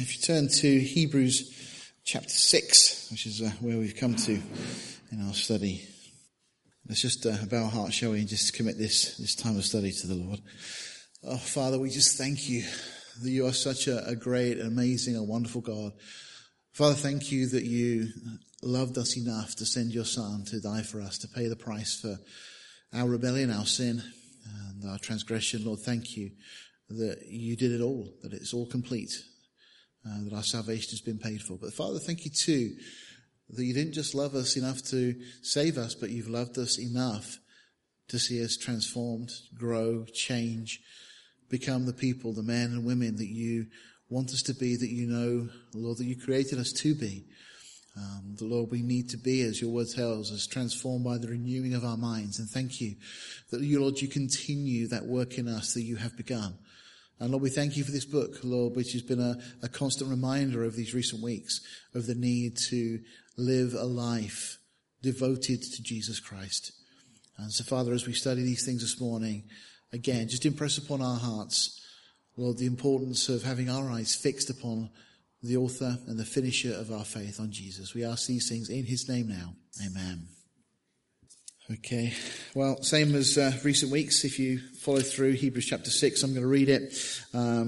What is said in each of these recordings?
If you turn to Hebrews chapter 6, which is where we've come to in our study, let's just bow our hearts, shall we, and just commit this time of study to the Lord. Oh, Father, we just thank you that you are such a great, amazing, and wonderful God. Father, thank you that you loved us enough to send your Son to die for us, to pay the price for our rebellion, our sin, and our transgression. Lord, thank you that you did it all, that it's all complete, that our salvation has been paid for. But Father, thank you too that you didn't just love us enough to save us, but you've loved us enough to see us transformed, grow, change, become the people, the men and women that you want us to be, that you know, Lord, that you created us to be. The Lord, we need to be, as your word tells us, transformed by the renewing of our minds. And thank you that you, Lord, you continue that work in us that you have begun. And Lord, we thank you for this book, Lord, which has been a constant reminder over these recent weeks of the need to live a life devoted to Jesus Christ. And so, Father, as we study these things this morning, again, just impress upon our hearts, Lord, the importance of having our eyes fixed upon the author and the finisher of our faith, on Jesus. We ask these things in his name now. Amen. Okay, well, same as recent weeks, if you follow through Hebrews chapter 6, I'm going to read it.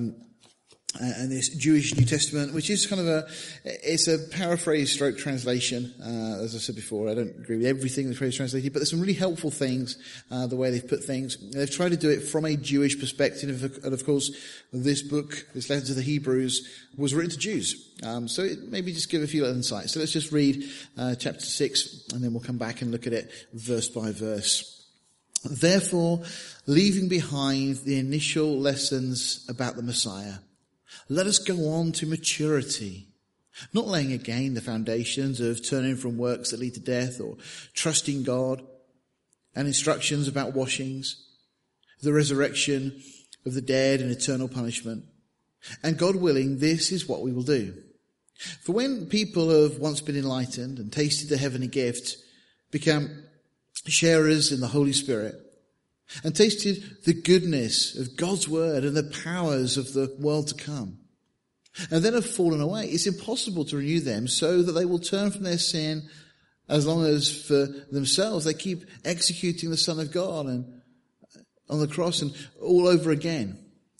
And this Jewish New Testament, which is kind of it's a paraphrase stroke translation. As I said before, I don't agree with everything the phrase translated, but there's some really helpful things, the way they've put things. They've tried to do it from a Jewish perspective, and of course, this book, this letter to the Hebrews, was written to Jews. So maybe just give a few little insights. So let's just read, chapter 6, and then we'll come back and look at it verse by verse. Therefore, leaving behind the initial lessons about the Messiah, let us go on to maturity, not laying again the foundations of turning from works that lead to death, or trusting God, and instructions about washings, the resurrection of the dead and eternal punishment. And God willing, this is what we will do. For when people have once been enlightened and tasted the heavenly gift, become sharers in the Holy Spirit, and tasted the goodness of God's word and the powers of the world to come, and then have fallen away, it's impossible to renew them so that they will turn from their sin, as long as for themselves they keep executing the Son of God and on the cross and all over again,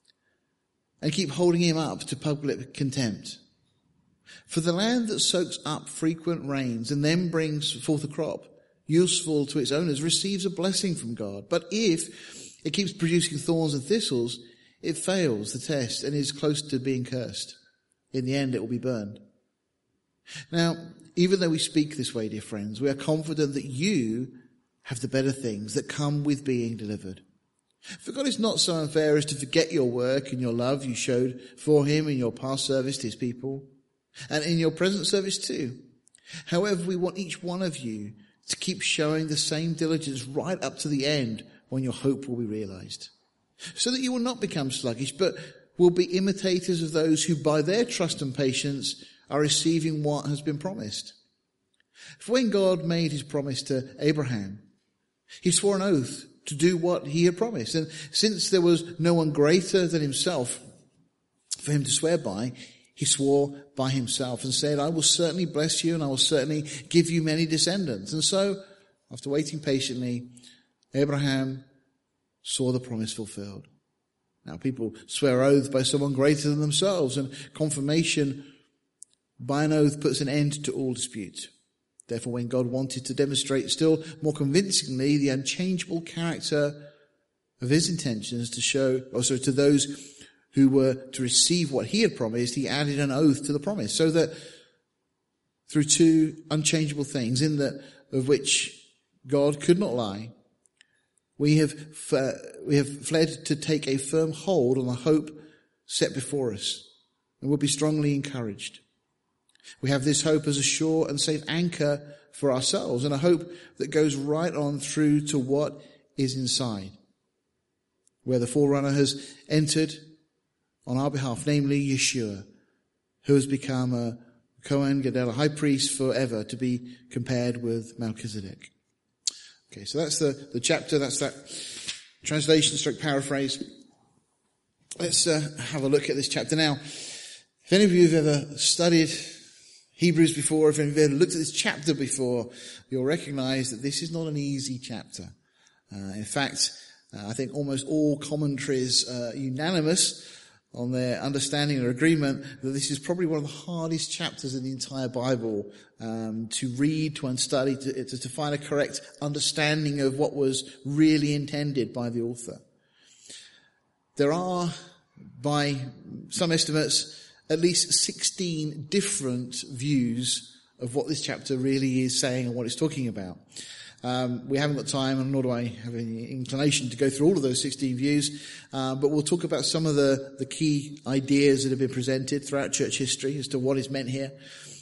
and keep holding him up to public contempt. For the land that soaks up frequent rains and then brings forth a crop useful to its owners receives a blessing from God. But if it keeps producing thorns and thistles, it fails the test and is close to being cursed. In the end, it will be burned. Now, even though we speak this way, dear friends, we are confident that you have the better things that come with being delivered. For God is not so unfair as to forget your work and your love you showed for him in your past service to his people, and in your present service too. However, we want each one of you to keep showing the same diligence right up to the end, when your hope will be realized, so that you will not become sluggish, but will be imitators of those who by their trust and patience are receiving what has been promised. For when God made his promise to Abraham, he swore an oath to do what he had promised. And since there was no one greater than himself for him to swear by, he swore by himself and said, I will certainly bless you and I will certainly give you many descendants. And so, after waiting patiently, Abraham saw the promise fulfilled. Now, people swear oaths by someone greater than themselves, and confirmation by an oath puts an end to all dispute. Therefore, when God wanted to demonstrate still more convincingly the unchangeable character of his intentions to show, also to those who were to receive what he had promised, he added an oath to the promise, so that through two unchangeable things, in that of which God could not lie, we have fled to take a firm hold on the hope set before us, and will be strongly encouraged. We have this hope as a sure and safe anchor for ourselves, and a hope that goes right on through to what is inside, where the forerunner has entered on our behalf, namely Yeshua, who has become a Kohen Gadol, a high priest forever, to be compared with Melchizedek. Okay, so that's the chapter, that's that translation stroke paraphrase. Let's have a look at this chapter now. If If any of you have ever studied Hebrews before, if any of you have ever looked at this chapter before, you'll recognize that this is not an easy chapter. In fact, I think almost all commentaries are unanimous on their understanding or agreement that this is probably one of the hardest chapters in the entire Bible to read, to study, to find a correct understanding of what was really intended by the author. There are, by some estimates, at least 16 different views of what this chapter really is saying and what it's talking about. We haven't got time, and nor do I have any inclination to go through all of those 16 views, but we'll talk about some of the key ideas that have been presented throughout church history as to what is meant here.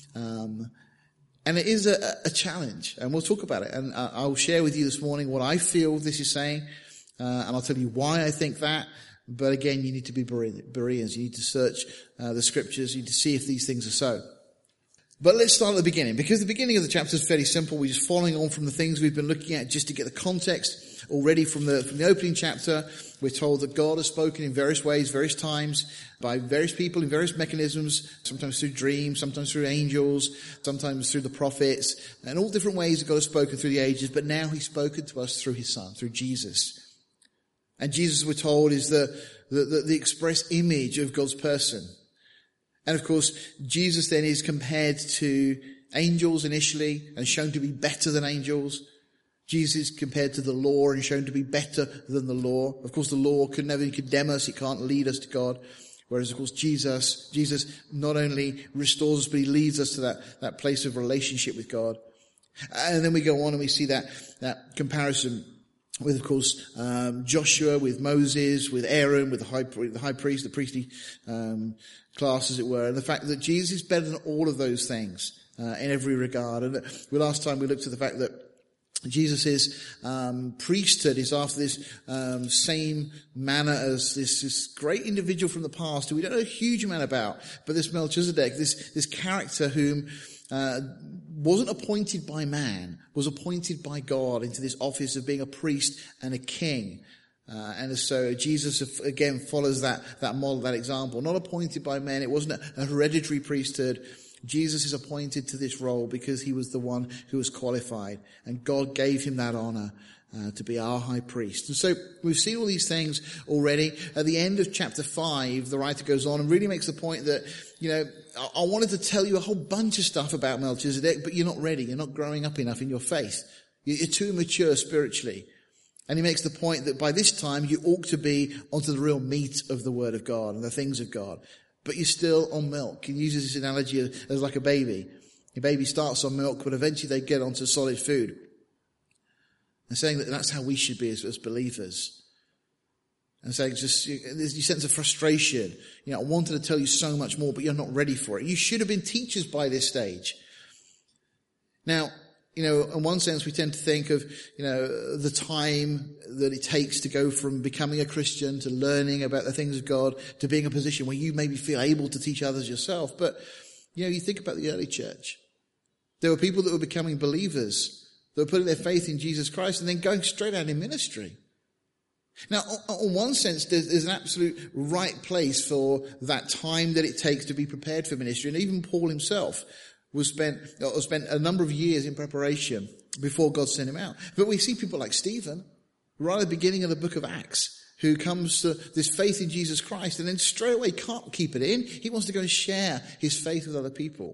And it is a challenge, and we'll talk about it. And I'll share with you this morning what I feel this is saying, and I'll tell you why I think that. But again, you need to be Bereans. You need to search the scriptures. You need to see if these things are so. But let's start at the beginning, because the beginning of the chapter is fairly simple. We're just following on from the things we've been looking at just to get the context already from the opening chapter. We're told that God has spoken in various ways, various times, by various people in various mechanisms, sometimes through dreams, sometimes through angels, sometimes through the prophets, and all different ways that God has spoken through the ages. But now he's spoken to us through his son, through Jesus. And Jesus, we're told, is the express image of God's person. And of course, Jesus then is compared to angels initially and shown to be better than angels. Jesus is compared to the law and shown to be better than the law. Of course, the law could never condemn us. It can't lead us to God. Whereas, of course, Jesus not only restores us, but he leads us to that place of relationship with God. And then we go on and we see that comparison with, of course, Joshua, with Moses, with Aaron, with the high priest, the priestly class, as it were, and the fact that Jesus is better than all of those things in every regard. And last time we looked at the fact that Jesus' priesthood is after this same manner as this great individual from the past who we don't know a huge amount about, but this Melchizedek, this character whom wasn't appointed by man, was appointed by God into this office of being a priest and a king. And so Jesus again follows that model, that example. Not appointed by men. It wasn't a hereditary priesthood. Jesus is appointed to this role because he was the one who was qualified. And God gave him that honor to be our high priest. And so we've seen all these things already. At the end of chapter 5, the writer goes on and really makes the point that, I wanted to tell you a whole bunch of stuff about Melchizedek, but you're not ready. You're not growing up enough in your faith. You're too immature spiritually. And he makes the point that by this time you ought to be onto the real meat of the Word of God and the things of God. But you're still on milk. He uses this analogy as like a baby. A baby starts on milk, but eventually they get onto solid food. And saying that that's how we should be as believers. And saying just, there's a sense of frustration. I wanted to tell you so much more, but you're not ready for it. You should have been teachers by this stage. Now, in one sense, we tend to think of, the time that it takes to go from becoming a Christian to learning about the things of God to being in a position where you maybe feel able to teach others yourself. But, you think about the early church. There were people that were becoming believers, that were putting their faith in Jesus Christ and then going straight out in ministry. Now, on one sense, there's an absolute right place for that time that it takes to be prepared for ministry. And even Paul himself spent a number of years in preparation before God sent him out. But we see people like Stephen, right at the beginning of the book of Acts, who comes to this faith in Jesus Christ and then straight away can't keep it in. He wants to go and share his faith with other people.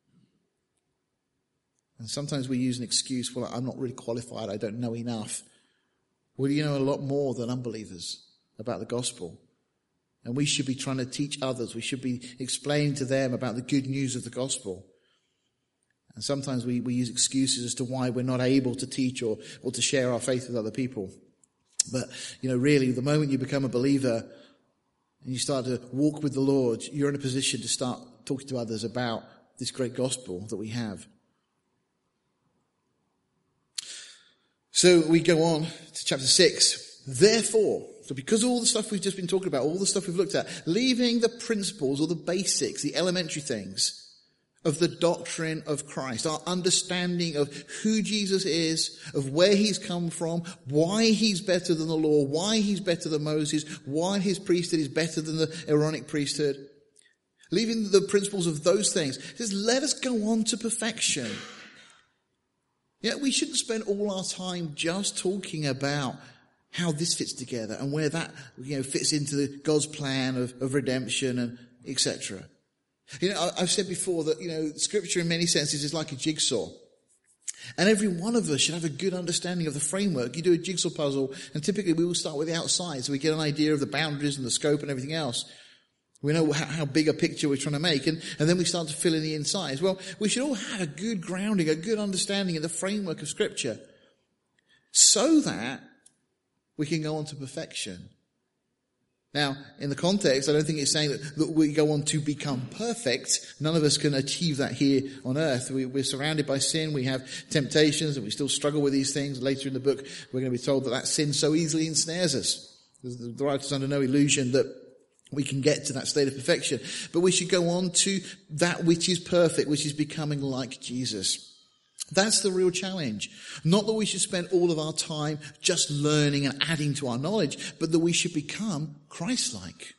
And sometimes we use an excuse, well, I'm not really qualified, I don't know enough. Well, you know a lot more than unbelievers about the gospel. And we should be trying to teach others. We should be explaining to them about the good news of the gospel. And sometimes we use excuses as to why we're not able to teach or to share our faith with other people. But, really, the moment you become a believer and you start to walk with the Lord, you're in a position to start talking to others about this great gospel that we have. So we go on to chapter 6. Therefore, so because of all the stuff we've just been talking about, all the stuff we've looked at, leaving the principles or the basics, the elementary things of the doctrine of Christ, our understanding of who Jesus is, of where he's come from, why he's better than the law, why he's better than Moses, why his priesthood is better than the Aaronic priesthood. Leaving the principles of those things. It says, let us go on to perfection. Yeah, we shouldn't spend all our time just talking about how this fits together and where that, fits into God's plan of redemption and etc. I've said before that, Scripture in many senses is like a jigsaw. And every one of us should have a good understanding of the framework. You do a jigsaw puzzle, and typically we will start with the outside, so we get an idea of the boundaries and the scope and everything else. We know how big a picture we're trying to make, and then we start to fill in the insides. Well, we should all have a good grounding, a good understanding of the framework of Scripture, so that we can go on to perfection. Now, in the context, I don't think it's saying that we go on to become perfect. None of us can achieve that here on earth. We're surrounded by sin. We have temptations, and we still struggle with these things. Later in the book, we're going to be told that sin so easily ensnares us. The writer's under no illusion that we can get to that state of perfection. But we should go on to that which is perfect, which is becoming like Jesus. That's the real challenge. Not that we should spend all of our time just learning and adding to our knowledge, but that we should become Christ-like.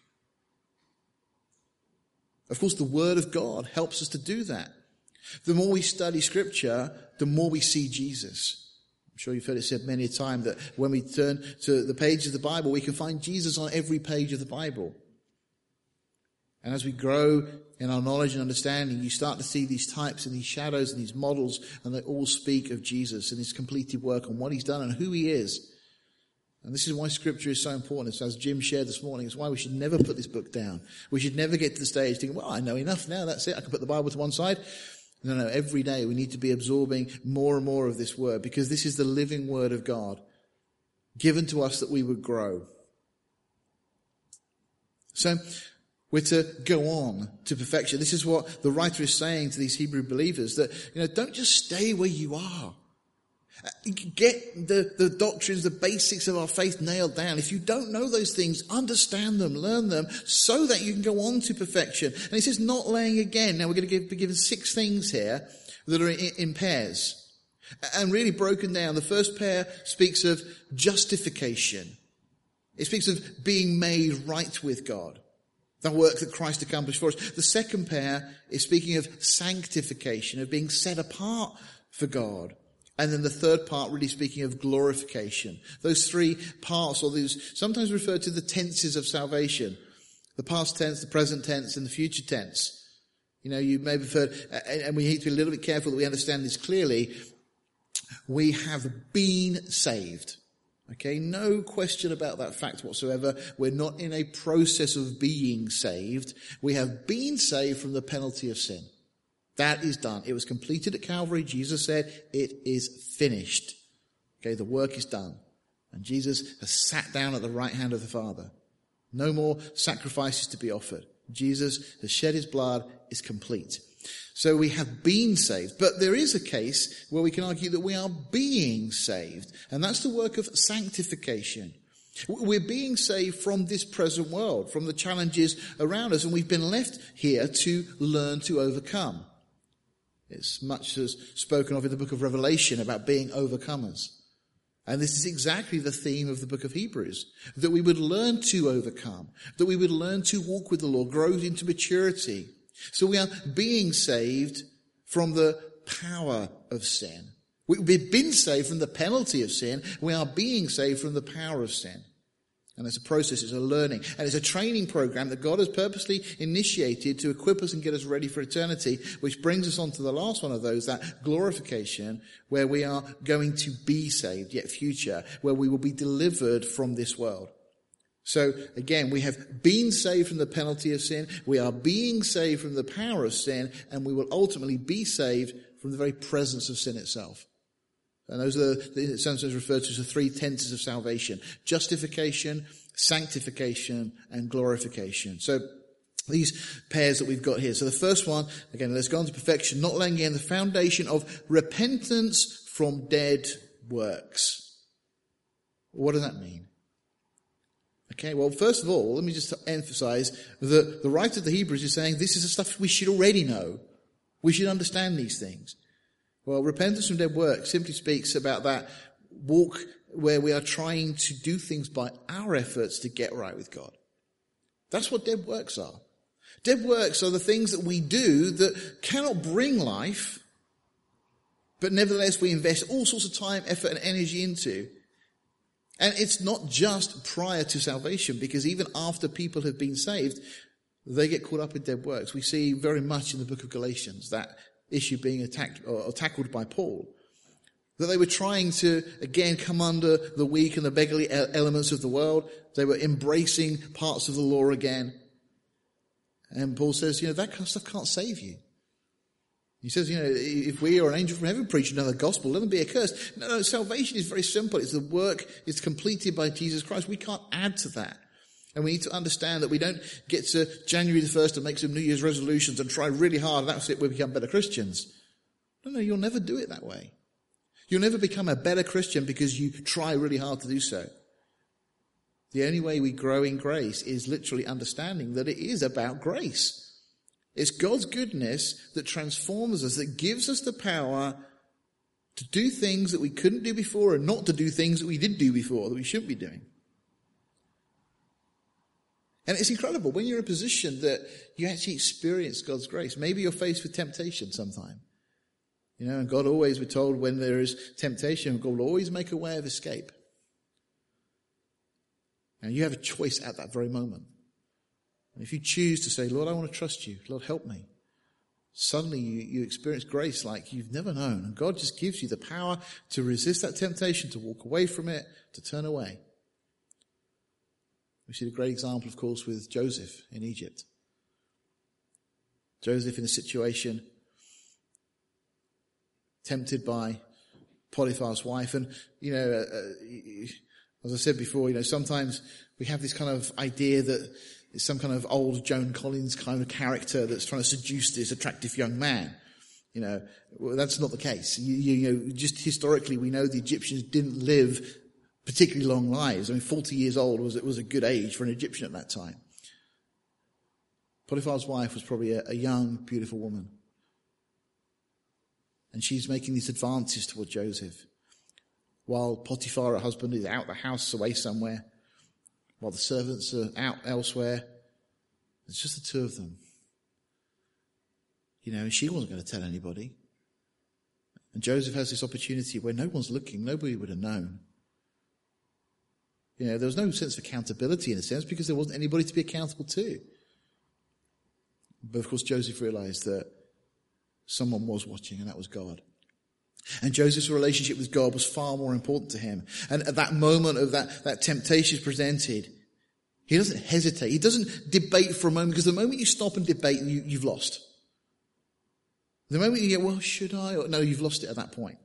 Of course, the Word of God helps us to do that. The more we study Scripture, the more we see Jesus. I'm sure you've heard it said many a time that when we turn to the pages of the Bible, we can find Jesus on every page of the Bible. And as we grow in our knowledge and understanding, you start to see these types and these shadows and these models, and they all speak of Jesus and his completed work and what he's done and who he is. And this is why Scripture is so important. It's, as Jim shared this morning, it's why we should never put this book down. We should never get to the stage thinking, well, I know enough now, that's it, I can put the Bible to one side. No, every day we need to be absorbing more and more of this word, because this is the living word of God given to us that we would grow. So, we're to go on to perfection. This is what the writer is saying to these Hebrew believers, that, don't just stay where you are. Get the doctrines, the basics of our faith nailed down. If you don't know those things, understand them, learn them, so that you can go on to perfection. And he says, not laying again. Now we're going to be given 6 things here that are in pairs. And really broken down. The first pair speaks of justification. It speaks of being made right with God. The work that Christ accomplished for us. The second pair is speaking of sanctification, of being set apart for God. And then the third part really speaking of glorification. Those 3 parts, or these sometimes referred to the tenses of salvation. The past tense, the present tense, and the future tense. You may have heard, and we need to be a little bit careful that we understand this clearly. We have been saved. Okay, no question about that fact whatsoever. We're not in a process of being saved. We have been saved from the penalty of sin. That is done. It was completed at Calvary. Jesus said, it is finished. Okay, the work is done. And Jesus has sat down at the right hand of the Father. No more sacrifices to be offered. Jesus has shed his blood, is complete. So we have been saved. But there is a case where we can argue that we are being saved. And that's the work of sanctification. We're being saved from this present world, from the challenges around us, and we've been left here to learn to overcome. It's much as spoken of in the book of Revelation about being overcomers. And this is exactly the theme of the book of Hebrews, that we would learn to overcome, that we would learn to walk with the Lord, grow into maturity. So we are being saved from the power of sin. We've been saved from the penalty of sin. We are being saved from the power of sin. And it's a process, it's a learning, and it's a training program that God has purposely initiated to equip us and get us ready for eternity, which brings us on to the last one of those, that glorification, where we are going to be saved, yet future, where we will be delivered from this world. So again, we have been saved from the penalty of sin, we are being saved from the power of sin, and we will ultimately be saved from the very presence of sin itself. And those are sometimes referred to as the 3 tenses of salvation: justification, sanctification, and glorification. So these pairs that we've got here. So the first one, again, let's go on to perfection, not laying again the foundation of repentance from dead works. What does that mean? Okay, well, first of all, let me just emphasize that the writer of the Hebrews is saying this is the stuff we should already know. We should understand these things. Well, repentance from dead works simply speaks about that walk where we are trying to do things by our efforts to get right with God. That's what dead works are. Dead works are the things that we do that cannot bring life, but nevertheless we invest all sorts of time, effort and energy into. And it's not just prior to salvation, because even after people have been saved, they get caught up in dead works. We see very much in the book of Galatians that issue being attacked or tackled by Paul. That they were trying to, again, come under the weak and the beggarly elements of the world. They were embracing parts of the law again. And Paul says, that kind of stuff can't save you. He says, if we or an angel from heaven preach another gospel, let them be accursed. No, salvation is very simple. It's the work, it's completed by Jesus Christ. We can't add to that. And we need to understand that we don't get to January the 1st and make some New Year's resolutions and try really hard, and that's it, we become better Christians. No, you'll never do it that way. You'll never become a better Christian because you try really hard to do so. The only way we grow in grace is literally understanding that it is about grace. It's God's goodness that transforms us, that gives us the power to do things that we couldn't do before and not to do things that we did do before that we shouldn't be doing. And it's incredible when you're in a position that you actually experience God's grace. Maybe you're faced with temptation sometime. And God always, we're told, when there is temptation, God will always make a way of escape. And you have a choice at that very moment. And if you choose to say, Lord, I want to trust you. Lord, help me. Suddenly you experience grace like you've never known. And God just gives you the power to resist that temptation, to walk away from it, to turn away. We see a great example, of course, with Joseph in Egypt. Joseph in a situation tempted by Potiphar's wife. And, as I said before, sometimes we have this kind of idea that it's some kind of old Joan Collins kind of character that's trying to seduce this attractive young man. Well, that's not the case. Just historically, we know the Egyptians didn't live particularly long lives. 40 years old was a good age for an Egyptian at that time. Potiphar's wife was probably a young, beautiful woman. And she's making these advances toward Joseph. While Potiphar, her husband, is out the house away somewhere. While the servants are out elsewhere. It's just the two of them. And she wasn't going to tell anybody. And Joseph has this opportunity where no one's looking. Nobody would have known. There was no sense of accountability in a sense because there wasn't anybody to be accountable to. But of course Joseph realized that someone was watching, and that was God. And Joseph's relationship with God was far more important to him. And at that moment of that temptation is presented, he doesn't hesitate. He doesn't debate for a moment, because the moment you stop and debate, you've lost. The moment you go, well, should I? No, you've lost it at that point.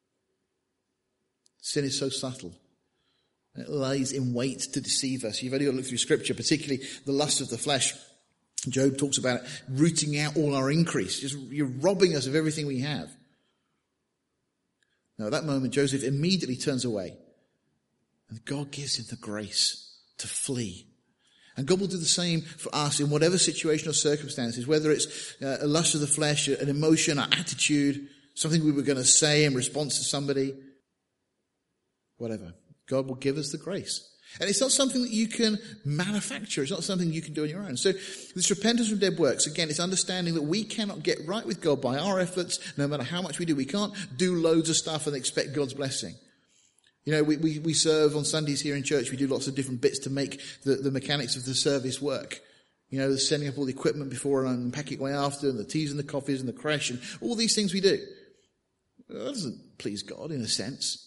Sin is so subtle. It lies in wait to deceive us. You've only got to look through Scripture, particularly the lust of the flesh. Job talks about it, rooting out all our increase. You're robbing us of everything we have. Now, at that moment, Joseph immediately turns away. And God gives him the grace to flee. And God will do the same for us in whatever situation or circumstances, whether it's a lust of the flesh, an emotion, an attitude, something we were going to say in response to somebody, whatever. God will give us the grace. And it's not something that you can manufacture. It's not something you can do on your own. So this repentance from dead works, again, it's understanding that we cannot get right with God by our efforts, no matter how much we do. We can't do loads of stuff and expect God's blessing. We serve on Sundays here in church. We do lots of different bits to make the mechanics of the service work. The setting up all the equipment before and unpacking it away after, and the teas and the coffees and the creche, and all these things we do. That doesn't please God in a sense.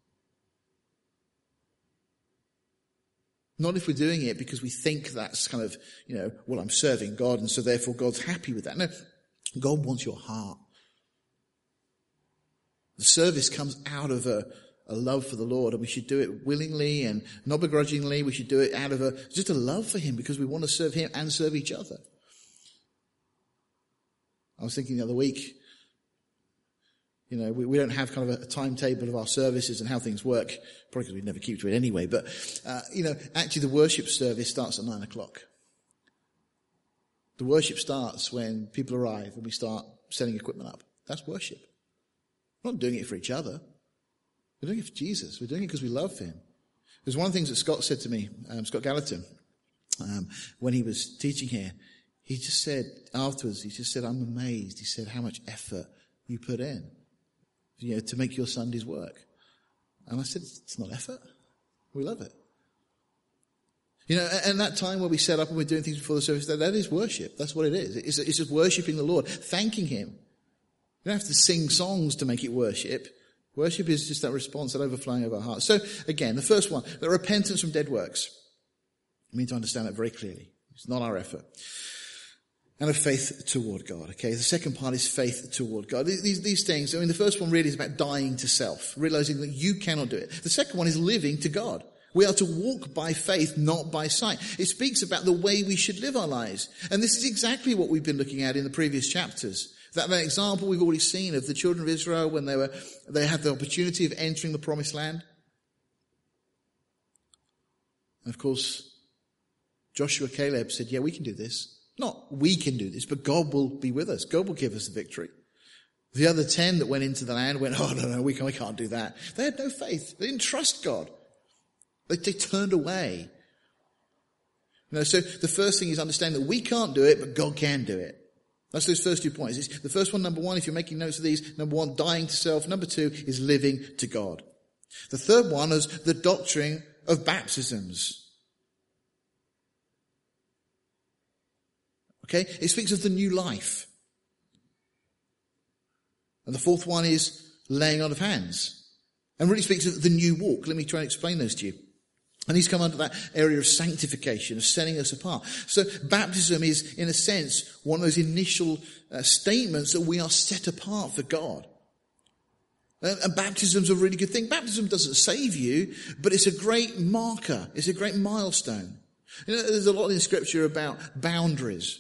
Not if we're doing it because we think that's kind of, I'm serving God and so therefore God's happy with that. No, God wants your heart. The service comes out of a love for the Lord, and we should do it willingly and not begrudgingly. We should do it out of just a love for Him, because we want to serve Him and serve each other. I was thinking the other week, we don't have kind of a timetable of our services and how things work, probably because we never keep to it anyway. But, actually the worship service starts at 9:00. The worship starts when people arrive and we start setting equipment up. That's worship. We're not doing it for each other. We're doing it for Jesus. We're doing it because we love Him. There's one of the things that Scott said to me, Scott Gallatin, when he was teaching here. he just said, afterwards, I'm amazed. He said, how much effort you put in, to make your Sundays work. And I said, it's not effort. We love it. And that time where we set up and we're doing things before the service, that is worship. That's what it is. It's just worshiping the Lord, thanking him. You don't have to sing songs to make it worship. Worship is just that response, that overflowing of our hearts. So again, the first one, the repentance from dead works. We need to understand that very clearly. It's not our effort. And of faith toward God. Okay, the second part is faith toward God. These things, the first one really is about dying to self, realizing that you cannot do it. The second one is living to God. We are to walk by faith, not by sight. It speaks about the way we should live our lives. And this is exactly what we've been looking at in the previous chapters. That example we've already seen of the children of Israel when they had the opportunity of entering the promised land. And of course, Joshua, Caleb said, yeah, we can do this. Not we can do this, but God will be with us. God will give us the victory. The other 10 that went into the land went, oh, no, we can't do that. They had no faith. They didn't trust God. They turned away. So the first thing is understand that we can't do it, but God can do it. That's those first 2 points. The first one, number one, if you're making notes of these, number one, dying to self. Number two is living to God. The third one is the doctrine of baptisms. Okay, it speaks of the new life. And the fourth one is laying on of hands. And really speaks of the new walk. Let me try and explain those to you. And these come under that area of sanctification, of setting us apart. So baptism is, in a sense, one of those initial statements that we are set apart for God. And baptism's a really good thing. Baptism doesn't save you, but it's a great marker. It's a great milestone. There's a lot in Scripture about boundaries.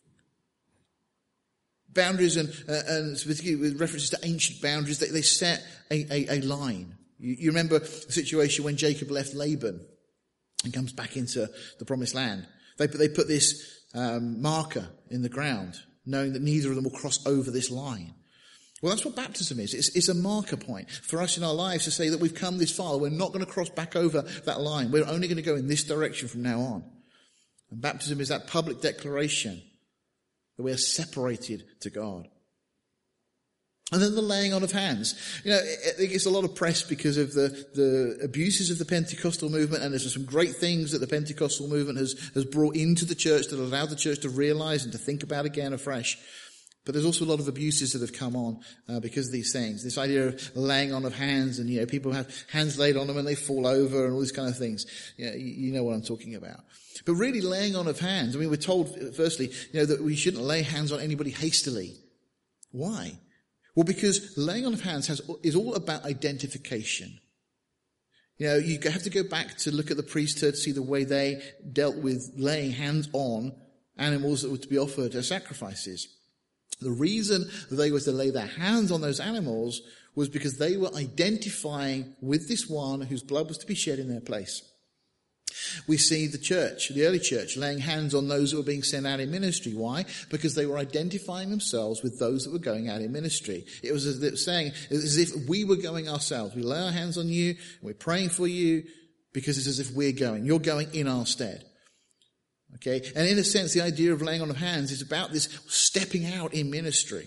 Boundaries and particularly with references to ancient boundaries, they set a line. You remember the situation when Jacob left Laban and comes back into the promised land. They put this marker in the ground, knowing that neither of them will cross over this line. Well, that's what baptism is. It's a marker point for us in our lives to say that we've come this far. We're not going to cross back over that line. We're only going to go in this direction from now on. And baptism is that public declaration that we are separated to God. And then the laying on of hands. It gets a lot of press because of the abuses of the Pentecostal movement, and there's some great things that the Pentecostal movement has brought into the church that allowed the church to realize and to think about again afresh. But there's also a lot of abuses that have come on because of these things. This idea of laying on of hands, and people have hands laid on them and they fall over and all these kind of things. You know what I'm talking about. But really, laying on of hands. We're told, firstly, that we shouldn't lay hands on anybody hastily. Why? Well, because laying on of hands is all about identification. You have to go back to look at the priesthood, see the way they dealt with laying hands on animals that were to be offered as sacrifices. The reason that they were to lay their hands on those animals was because they were identifying with this one whose blood was to be shed in their place. We see the early church, laying hands on those who were being sent out in ministry. Why? Because they were identifying themselves with those that were going out in ministry. It was as if we were going ourselves. We lay our hands on you, and we're praying for you, because it's as if we're going. You're going in our stead. Okay? And in a sense, the idea of laying on of hands is about this stepping out in ministry.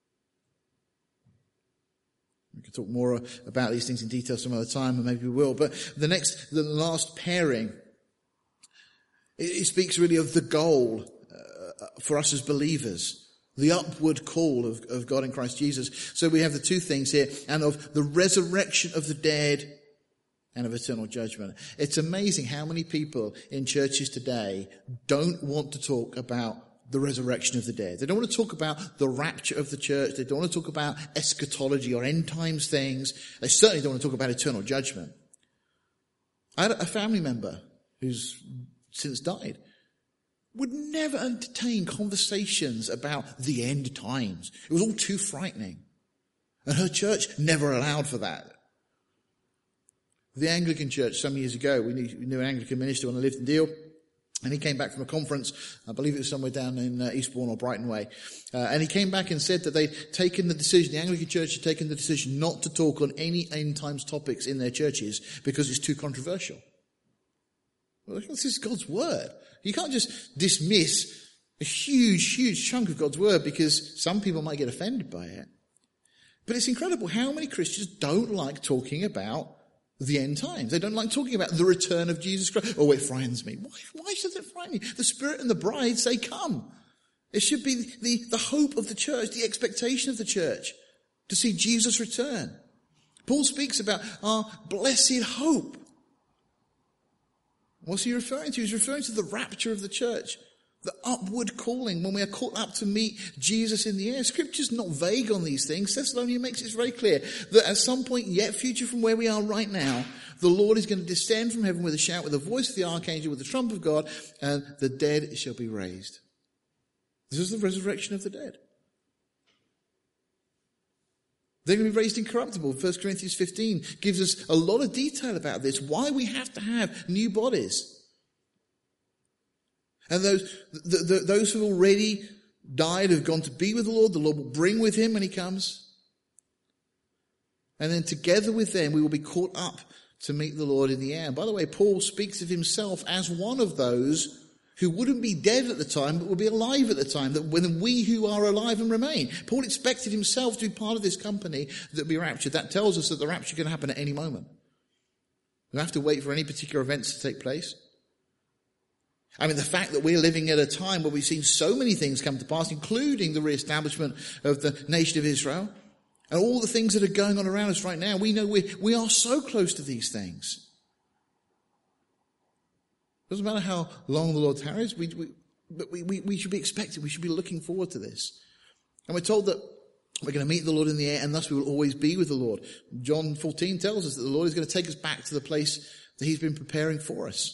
We can talk more about these things in detail some other time, and maybe we will. But the last pairing, it speaks really of the goal for us as believers, the upward call of God in Christ Jesus. So we have the two things here, and of the resurrection of the dead and of eternal judgment. It's amazing how many people in churches today don't want to talk about the resurrection of the dead. They don't want to talk about the rapture of the church. They don't want to talk about eschatology or end times things. They certainly don't want to talk about eternal judgment. I had a family member who's since died, would never entertain conversations about the end times. It was all too frightening. And her church never allowed for that. The Anglican church some years ago, we knew an Anglican minister when I lived in Deal. And he came back from a conference, I believe it was somewhere down in Eastbourne or Brighton Way. And he came back and said that they'd taken the decision, the Anglican Church had taken the decision not to talk on any end times topics in their churches because it's too controversial. Well, this is God's word. You can't just dismiss A huge, huge chunk of God's word, because some people might get offended by it. But it's incredible how many Christians don't like talking about the end times. They don't like talking about the return of Jesus Christ. Oh, it frightens me. Why should it frighten you? The Spirit and the bride say, come. It should be the hope of the church, the expectation of the church to see Jesus return. Paul speaks about our blessed hope. What's he referring to? He's referring to the rapture of the church. The upward calling when we are caught up to meet Jesus in the air. Scripture's not vague on these things. Thessalonians makes it very clear that at some point yet future from where we are right now, the Lord is going to descend from heaven with a shout, with the voice of the archangel, with the trump of God, and the dead shall be raised. This is the resurrection of the dead. They're going to be raised incorruptible. 1 Corinthians 15 gives us a lot of detail about this, why we have to have new bodies. And those who have already died have gone to be with the Lord will bring with him when he comes. And then together with them, we will be caught up to meet the Lord in the air. And by the way, Paul speaks of himself as one of those who wouldn't be dead at the time, but will be alive at the time, that when we who are alive and remain. Paul expected himself to be part of this company that will be raptured. That tells us that the rapture can happen at any moment. We don't have to wait for any particular events to take place. I mean, the fact that we're living at a time where we've seen so many things come to pass, including the re-establishment of the nation of Israel, and all the things that are going on around us right now, we know we are so close to these things. Doesn't matter how long the Lord tarries, we should be expecting, we should be looking forward to this. And we're told that we're going to meet the Lord in the air, and thus we will always be with the Lord. John 14 tells us that the Lord is going to take us back to the place that he's been preparing for us.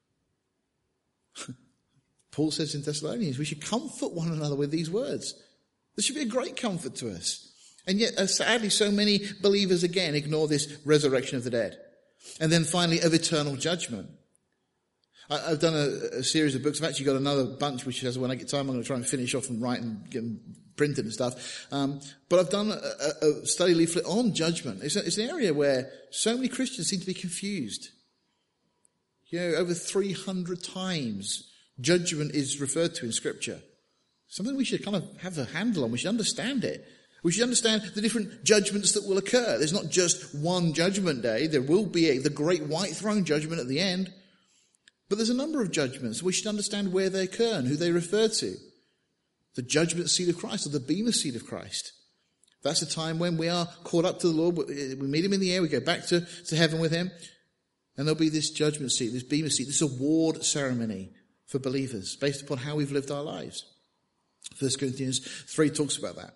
Paul says in Thessalonians, we should comfort one another with these words. This should be a great comfort to us. And yet, sadly, so many believers again ignore this resurrection of the dead. And then finally, of eternal judgment. I've done a series of books. I've actually got another bunch, which is when I get time, I'm going to try and finish off and write and get them printed and stuff. But I've done a study leaflet on judgment. It's an area where so many Christians seem to be confused. Over 300 times judgment is referred to in Scripture. Something we should kind of have a handle on. We should understand it. We should understand the different judgments that will occur. There's not just one judgment day. There will be the great white throne judgment at the end. But there's a number of judgments. We should understand where they occur and who they refer to. The judgment seat of Christ, or the bema seat of Christ. That's a time when we are caught up to the Lord. We meet him in the air. We go back to heaven with him. And there'll be this judgment seat, this bema seat, this award ceremony for believers based upon how we've lived our lives. 1 Corinthians 3 talks about that.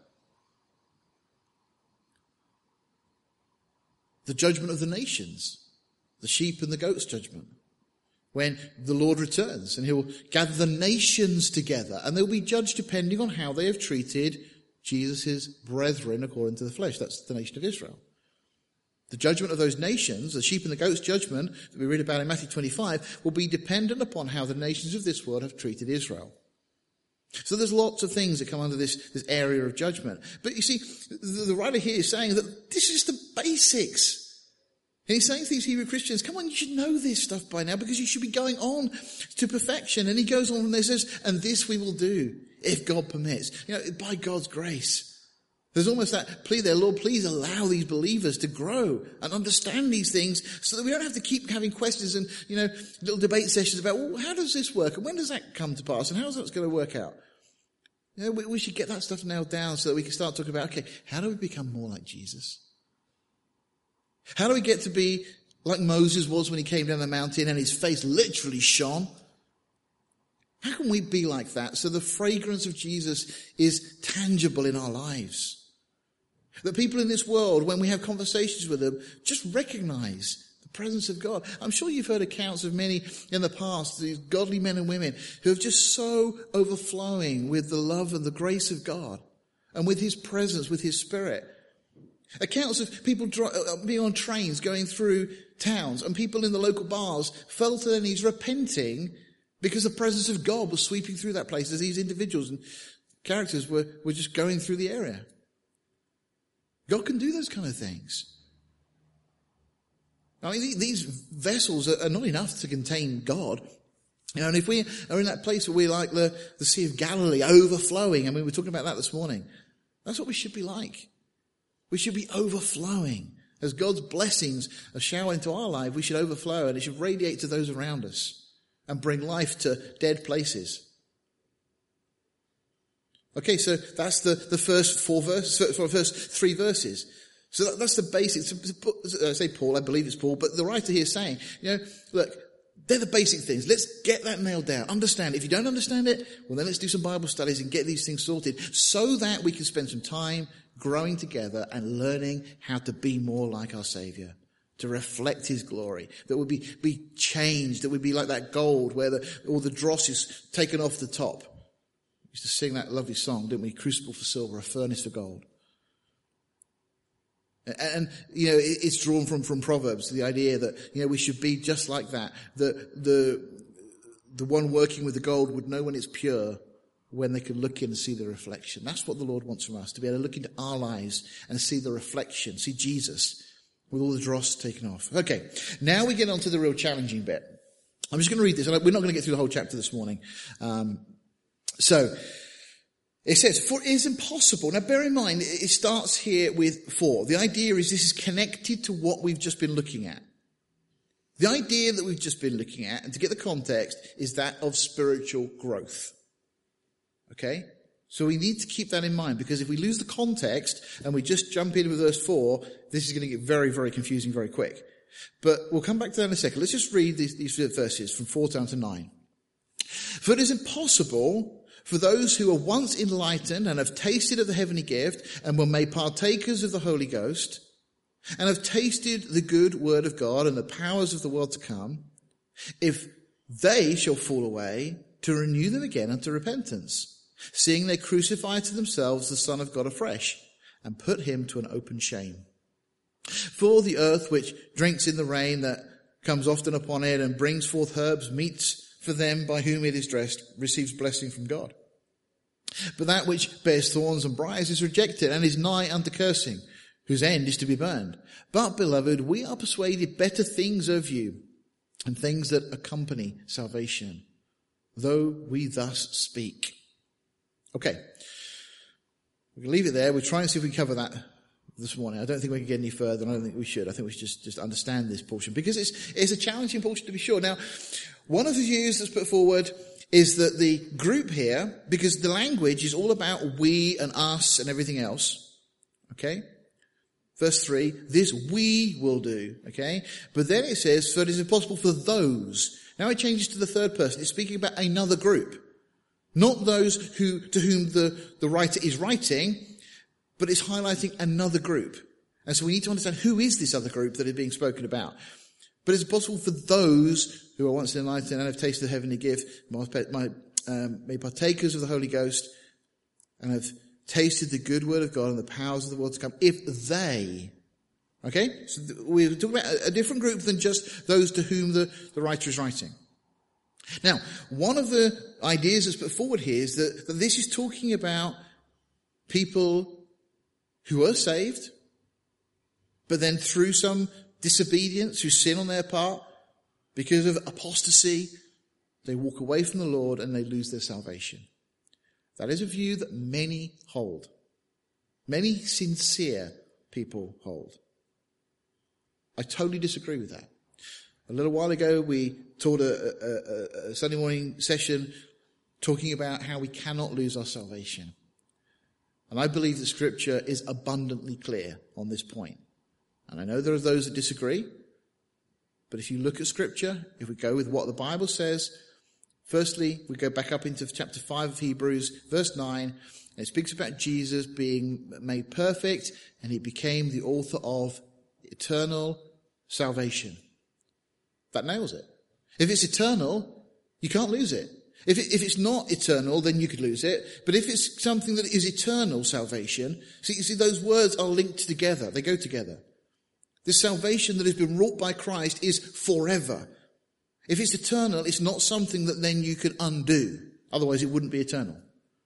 The judgment of the nations, the sheep and the goats judgment, when the Lord returns and he'll gather the nations together and they'll be judged depending on how they have treated Jesus' brethren according to the flesh. That's the nation of Israel. The judgment of those nations, the sheep and the goats judgment that we read about in Matthew 25, will be dependent upon how the nations of this world have treated Israel. So there's lots of things that come under this area of judgment. But you see, the writer here is saying that this is the basics. And he's saying to these Hebrew Christians, come on, you should know this stuff by now because you should be going on to perfection. And he goes on and he says, and this we will do if God permits. By God's grace. There's almost that plea there, Lord, please allow these believers to grow and understand these things so that we don't have to keep having questions and, little debate sessions about, well, how does this work? And when does that come to pass? And how is that going to work out? We should get that stuff nailed down so that we can start talking about, okay, how do we become more like Jesus? How do we get to be like Moses was when he came down the mountain and his face literally shone? How can we be like that so the fragrance of Jesus is tangible in our lives? That people in this world, when we have conversations with them, just recognize the presence of God. I'm sure you've heard accounts of many in the past, these godly men and women who are just so overflowing with the love and the grace of God and with his presence, with his Spirit. Accounts of people being on trains going through towns and people in the local bars fell to their knees repenting because the presence of God was sweeping through that place as these individuals and characters were just going through the area. God can do those kind of things. I mean, these vessels are not enough to contain God. And if we are in that place where we're like the Sea of Galilee overflowing, we were talking about that this morning, that's what we should be like. We should be overflowing. As God's blessings are showered into our life, we should overflow, and it should radiate to those around us and bring life to dead places. Okay, so that's the first first 3 verses. So that's the basics. I say Paul, I believe it's Paul, but the writer here is saying, look, they're the basic things. Let's get that nailed down. Understand. If you don't understand it, well then let's do some Bible studies and get these things sorted so that we can spend some time growing together and learning how to be more like our Saviour, to reflect His glory, that we'll be changed, that we'll be like that gold where all the dross is taken off the top. We used to sing that lovely song, didn't we? Crucible for silver, a furnace for gold. And it's drawn from Proverbs, the idea that, we should be just like that. The one working with the gold would know when it's pure, when they can look in and see the reflection. That's what the Lord wants from us, to be able to look into our lives and see the reflection, see Jesus with all the dross taken off. Okay, now we get on to the real challenging bit. I'm just going to read this. We're not going to get through the whole chapter this morning. So it says, for it is impossible. Now bear in mind, it starts here with for. The idea is this is connected to what we've just been looking at. The idea that we've just been looking at, and to get the context, is that of spiritual growth. Okay? So we need to keep that in mind, because if we lose the context and we just jump in with verse 4, this is going to get very, very confusing very quick. But we'll come back to that in a second. Let's just read these verses from 4 down to 9. For it is impossible for those who are once enlightened and have tasted of the heavenly gift and were made partakers of the Holy Ghost and have tasted the good word of God and the powers of the world to come, if they shall fall away, to renew them again unto repentance, seeing they crucify to themselves the Son of God afresh and put him to an open shame. For the earth which drinks in the rain that comes often upon it and brings forth herbs, meats for them by whom it is dressed, receives blessing from God. But that which bears thorns and briars is rejected and is nigh unto cursing, whose end is to be burned. But, beloved, we are persuaded better things of you, and things that accompany salvation, though we thus speak. Okay. We can leave it there. We'll try and see if we can cover that this morning. I don't think we can get any further, and I don't think we should. I think we should just understand this portion, because it's a challenging portion to be sure. Now, one of the views that's put forward is that the group here, because the language is all about we and us and everything else, okay? Verse 3, this we will do, okay? But then it says, for it is impossible for those. Now it changes to the third person. It's speaking about another group. Not those to whom the writer is writing, but it's highlighting another group. And so we need to understand who is this other group that is being spoken about. But it's possible for those who are once enlightened and have tasted the heavenly gift, made partakers of the Holy Ghost, and have tasted the good word of God and the powers of the world to come, if they, okay? So we're talking about a different group than just those to whom the writer is writing. Now, one of the ideas that's put forward here is that this is talking about people who are saved, but then through some disobedience, through sin on their part, because of apostasy, they walk away from the Lord and they lose their salvation. That is a view that many hold. Many sincere people hold. I totally disagree with that. A little while ago, we taught a Sunday morning session talking about how we cannot lose our salvation. And I believe that Scripture is abundantly clear on this point. And I know there are those that disagree, but if you look at Scripture, if we go with what the Bible says, firstly, we go back up into chapter 5 of Hebrews, verse 9, and it speaks about Jesus being made perfect, and he became the author of eternal salvation. That nails it. If it's eternal, you can't lose it. If it's not eternal, then you could lose it. But if it's something that is eternal salvation, see, those words are linked together. They go together. The salvation that has been wrought by Christ is forever. If it's eternal, it's not something that then you could undo. Otherwise, it wouldn't be eternal.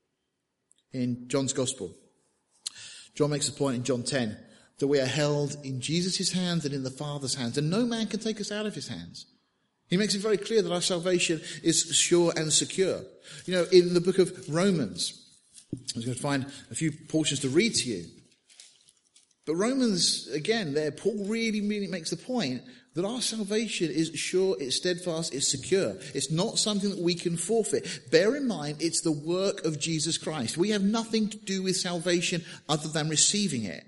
In John's Gospel, John makes a point in John 10 that we are held in Jesus' hands and in the Father's hands, and no man can take us out of his hands. He makes it very clear that our salvation is sure and secure. You know, in the book of Romans, I was going to find a few portions to read to you. But Romans, again, there, Paul really makes the point that our salvation is sure, it's steadfast, it's secure. It's not something that we can forfeit. Bear in mind, it's the work of Jesus Christ. We have nothing to do with salvation other than receiving it.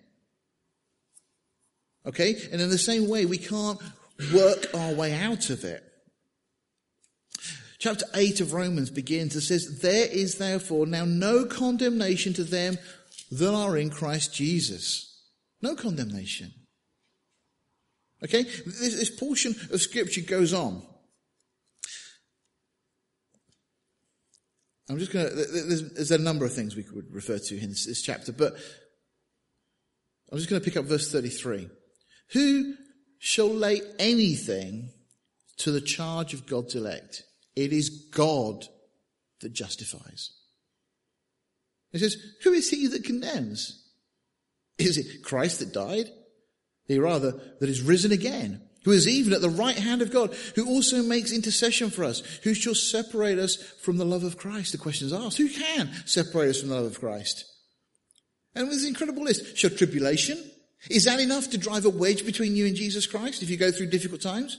Okay? And in the same way, we can't work our way out of it. Chapter 8 of Romans begins and says, there is therefore now no condemnation to them that are in Christ Jesus. No condemnation. Okay? This portion of Scripture goes on. I'm just going to, there's a number of things we could refer to in this chapter, but I'm just going to pick up verse 33. Who shall lay anything to the charge of God's elect? It is God that justifies. He says, who is he that condemns? Is it Christ that died? Rather, that is risen again, who is even at the right hand of God, who also makes intercession for us. Who shall separate us from the love of Christ? The question is asked. Who can separate us from the love of Christ? And with this incredible list, shall tribulation? Is that enough to drive a wedge between you and Jesus Christ if you go through difficult times?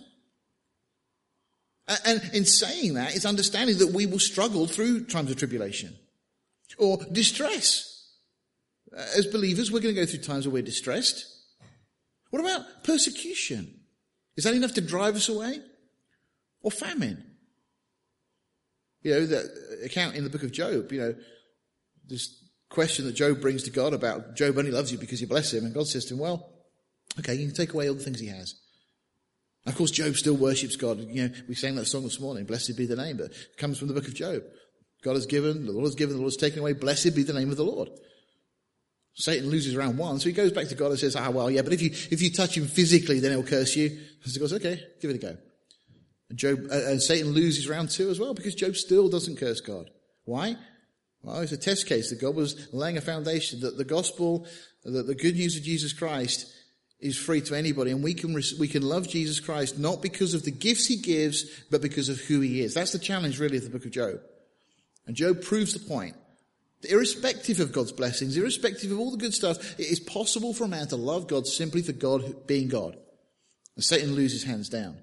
And in saying that, it's understanding that we will struggle through times of tribulation or distress. As believers, we're going to go through times where we're distressed. What about persecution? Is that enough to drive us away? Or famine? You know, the account in the book of Job, you know, this question that Job brings to God about Job only loves you because you bless him. And God says to him, well, okay, you can take away all the things he has. Of course, Job still worships God. You know, we sang that song this morning, blessed be the name, but it comes from the book of Job. God has given, the Lord has given, the Lord has taken away, blessed be the name of the Lord. Satan loses round one, so he goes back to God and says, well, yeah, but if you touch him physically, then he'll curse you. So he goes, okay, give it a go. And Satan loses round two as well, because Job still doesn't curse God. Why? Well, it's a test case that God was laying a foundation that the gospel, that the good news of Jesus Christ is free to anybody, and we can love Jesus Christ not because of the gifts he gives, but because of who he is. That's the challenge really of the book of Job. And Job proves the point. Irrespective of God's blessings, irrespective of all the good stuff, it is possible for a man to love God simply for God being God. And Satan loses hands down.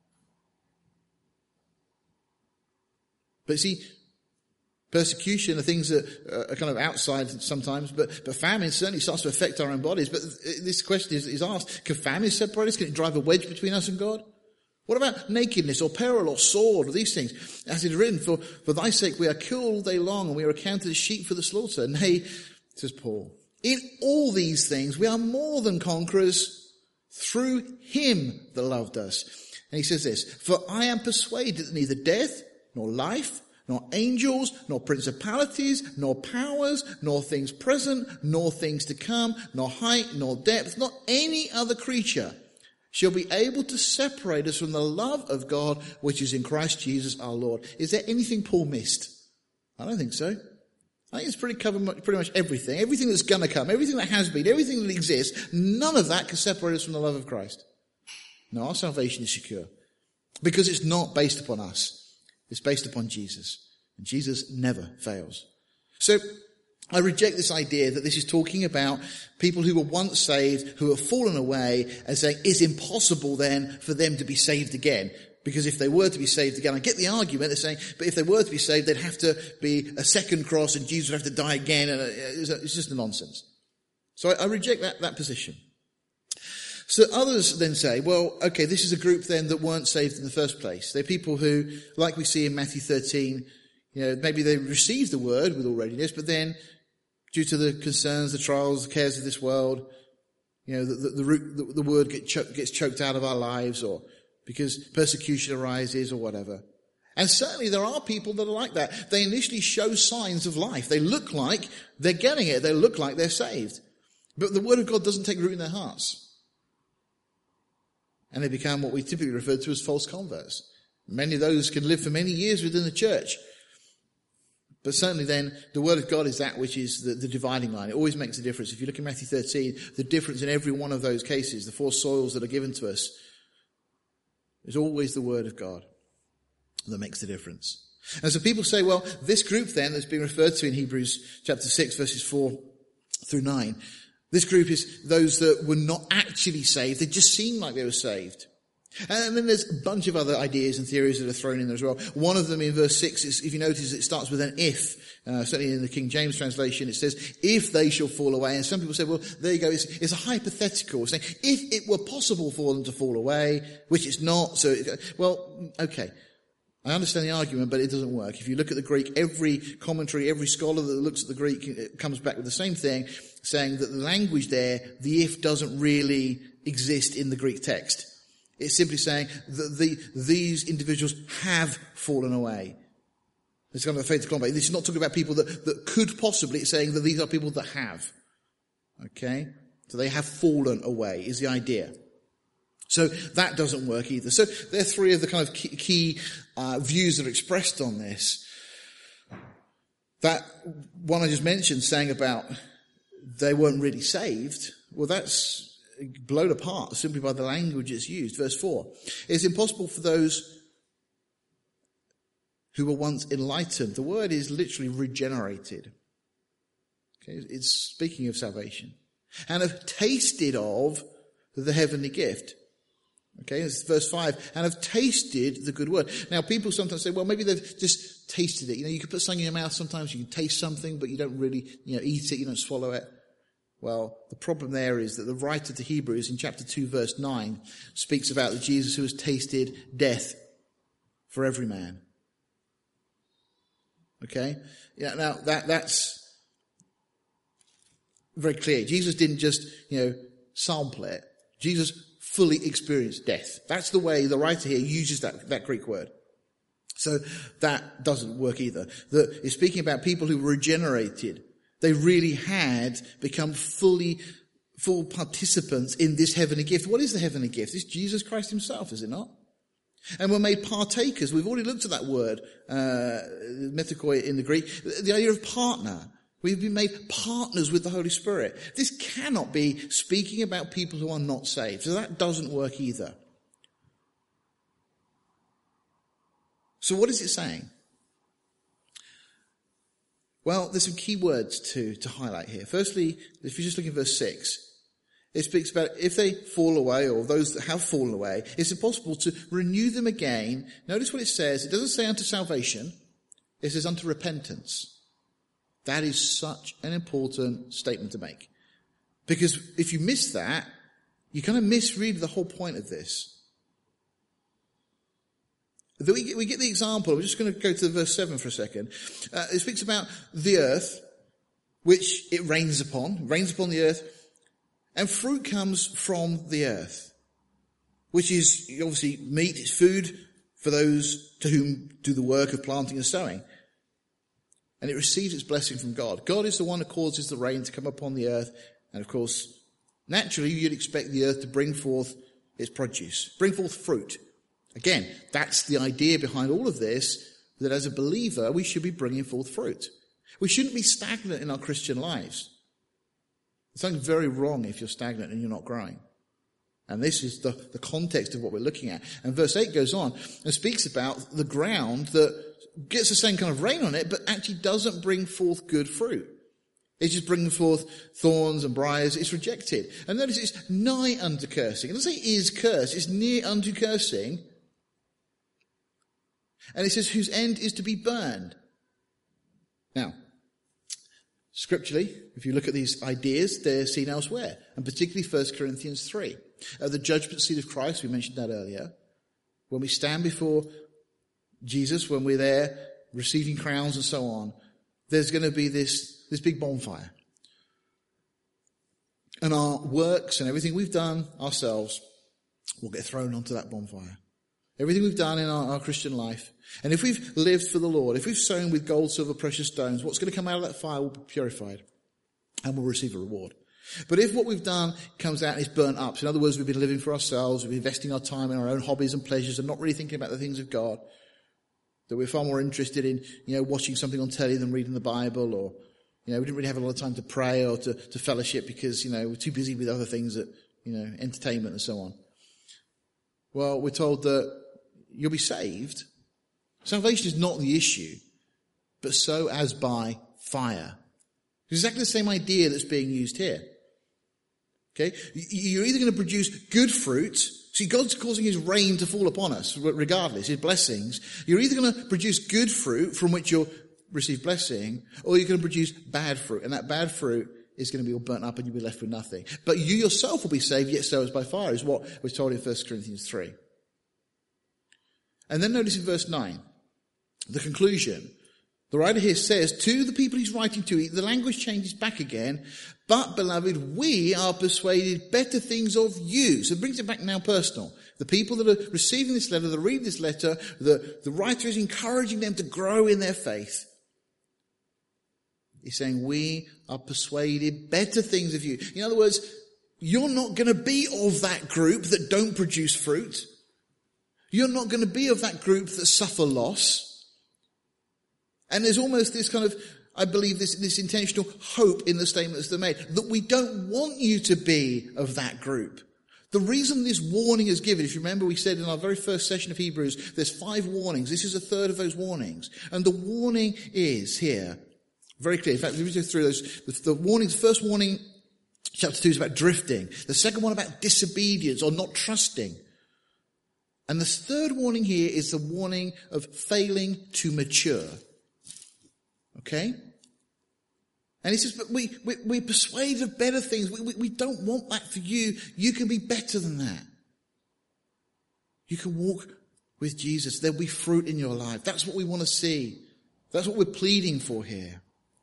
But see, persecution are things that are kind of outside sometimes, but famine certainly starts to affect our own bodies. But this question is asked, can famine separate us? Can it drive a wedge between us and God? What about nakedness or peril or sword or these things? As it is written, for thy sake we are killed all day long and we are accounted as sheep for the slaughter. Nay, says Paul, in all these things we are more than conquerors through him that loved us. And he says this, for I am persuaded that neither death nor life, nor angels, nor principalities, nor powers, nor things present, nor things to come, nor height, nor depth, nor any other creature shall be able to separate us from the love of God which is in Christ Jesus our Lord. Is there anything Paul missed? I don't think so. I think it's pretty much everything. Everything that's going to come, everything that has been, everything that exists, none of that can separate us from the love of Christ. No, our salvation is secure. Because it's not based upon us. It's based upon Jesus. And Jesus never fails. So, I reject this idea that this is talking about people who were once saved, who have fallen away, and saying it's impossible then for them to be saved again. Because if they were to be saved again, I get the argument, they're saying, but if they were to be saved, they'd have to be a second cross and Jesus would have to die again, and it's just a nonsense. So I reject that position. So others then say, well, okay, this is a group then that weren't saved in the first place. They're people who, like we see in Matthew 13, you know, maybe they received the word with all readiness, but then due to the concerns, the trials, the cares of this world, you know, the word gets choked out of our lives, or because persecution arises or whatever. And certainly there are people that are like that. They initially show signs of life. They look like they're getting it. They look like they're saved. But the word of God doesn't take root in their hearts. And they become what we typically refer to as false converts. Many of those can live for many years within the church. But certainly then, the word of God is that which is the dividing line. It always makes a difference. If you look at Matthew 13, the difference in every one of those cases, the four soils that are given to us, is always the word of God. that makes the difference. And so people say, well, this group then that's being referred to in Hebrews chapter 6 verses 4 through 9, this group is those that were not actually saved. They just seemed like they were saved. And then there's a bunch of other ideas and theories that are thrown in there as well. One of them in verse 6 is, if you notice, it starts with an if. Certainly in the King James translation, it says, if they shall fall away. And some people say, well, there you go. It's a hypothetical, saying, if it were possible for them to fall away, which it's not. So, well, okay. I understand the argument, but it doesn't work. If you look at the Greek, every commentary, every scholar that looks at the Greek comes back with the same thing, saying that the language there, the if doesn't really exist in the Greek text. It's simply saying that these individuals have fallen away. It's kind of a fait accompli. This is not talking about people that could possibly. It's saying that these are people that have. Okay? So they have fallen away is the idea. So that doesn't work either. So there are three of the kind of key views that are expressed on this. That one I just mentioned, saying about they weren't really saved, well, that's blown apart simply by the language it's used. Verse 4. It's impossible for those who were once enlightened. The word is literally regenerated. Okay, it's speaking of salvation. And have tasted of the heavenly gift. Okay, it's verse 5. And have tasted the good word. Now, people sometimes say, well, maybe they've just tasted it. You know, you can put something in your mouth sometimes, you can taste something, but you don't really, eat it, you don't swallow it. Well, the problem there is that the writer to Hebrews in chapter 2 verse 9 speaks about the Jesus who has tasted death for every man. Okay? Yeah, now that's very clear. Jesus didn't just, sample it. Jesus fully experienced death. That's the way the writer here uses that Greek word. So that doesn't work either. It's speaking about people who were regenerated. They really had become full participants in this heavenly gift. What is the heavenly gift? It's Jesus Christ himself, is it not? And we're made partakers. We've already looked at that word, methekoi in the Greek, the idea of partner. We've been made partners with the Holy Spirit. This cannot be speaking about people who are not saved. So that doesn't work either. So what is it saying? Well, there's some key words to highlight here. Firstly, if you just look at verse 6, it speaks about if they fall away or those that have fallen away, it's impossible to renew them again. Notice what it says. It doesn't say unto salvation. It says unto repentance. That is such an important statement to make. Because if you miss that, you kind of misread the whole point of this. We get the example. We're just going to go to verse 7 for a second. It speaks about the earth, which it rains upon the earth, and fruit comes from the earth, which is obviously meat, it's food for those to whom do the work of planting and sowing. And it receives its blessing from God. God is the one that causes the rain to come upon the earth. And of course, naturally, you'd expect the earth to bring forth its produce, bring forth fruit. Again, that's the idea behind all of this, that as a believer, we should be bringing forth fruit. We shouldn't be stagnant in our Christian lives. There's something very wrong if you're stagnant and you're not growing. And this is the context of what we're looking at. And verse 8 goes on and speaks about the ground that gets the same kind of rain on it, but actually doesn't bring forth good fruit. It's just bringing forth thorns and briars. It's rejected. And notice it's nigh unto cursing. It doesn't say is cursed. It's near unto cursing. And it says whose end is to be burned. Now, scripturally, if you look at these ideas, they're seen elsewhere. And particularly 1 Corinthians 3. At the judgment seat of Christ, we mentioned that earlier. When we stand before Jesus, when we're there receiving crowns and so on, there's going to be this big bonfire. And our works and everything we've done ourselves will get thrown onto that bonfire. Everything we've done in our Christian life. And if we've lived for the Lord, if we've sown with gold, silver, precious stones, what's going to come out of that fire will be purified. And we'll receive a reward. But if what we've done comes out and is burnt up, so in other words, we've been living for ourselves, we've been investing our time in our own hobbies and pleasures and not really thinking about the things of God, that we're far more interested in, watching something on telly than reading the Bible, or, we didn't really have a lot of time to pray or to fellowship because, we're too busy with other things that, entertainment and so on. Well, we're told that you'll be saved, Salvation is not the issue, but so as by fire. It's exactly the same idea that's being used here. Okay? You're either going to produce good fruit. See, God's causing his rain to fall upon us, regardless, his blessings. You're either going to produce good fruit from which you'll receive blessing, or you're going to produce bad fruit. And that bad fruit is going to be all burnt up and you'll be left with nothing. But you yourself will be saved, yet so as by fire, is what was told in 1 Corinthians 3. And then notice in verse 9, the conclusion. The writer here says, to the people he's writing to, the language changes back again, but, beloved, we are persuaded better things of you. So it brings it back now personal. The people that are receiving this letter, that read this letter, the writer is encouraging them to grow in their faith. He's saying, we are persuaded better things of you. In other words, you're not going to be of that group that don't produce fruit. You're not going to be of that group that suffer loss. And there's almost this kind of, I believe, this intentional hope in the statements that are made, that we don't want you to be of that group. The reason this warning is given, if you remember, we said in our very first session of Hebrews, there's 5 warnings. This is a third of those warnings. And the warning is here, very clear. In fact, let me go through those. The warnings, the first warning, chapter 2, is about drifting. The second one about disobedience or not trusting. And the third warning here is the warning of failing to mature. Okay? And he says, but we're persuaded of better things. We don't want that for you. You can be better than that. You can walk with Jesus. There'll be fruit in your life. That's what we want to see. That's what we're pleading for here.